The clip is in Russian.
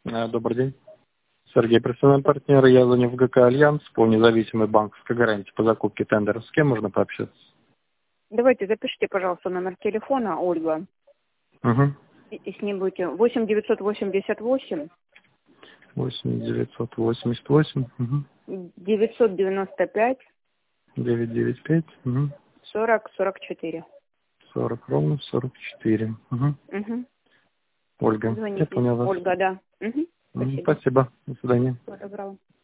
Добрый день. Сергей, профессиональный партнер. Я звоню в ГК «Альянс» по независимой банковской гарантии по закупке тендеров. С кем можно пообщаться? Давайте запишите, пожалуйста, номер телефона Ольга. Угу. И с ней будете 8 988 8 988 995 995 40 44. 40 ровно 44. Угу. Ольга, я Звоните. понял вас. Ольга, да. Угу. Спасибо. Спасибо. До свидания. Всего доброго.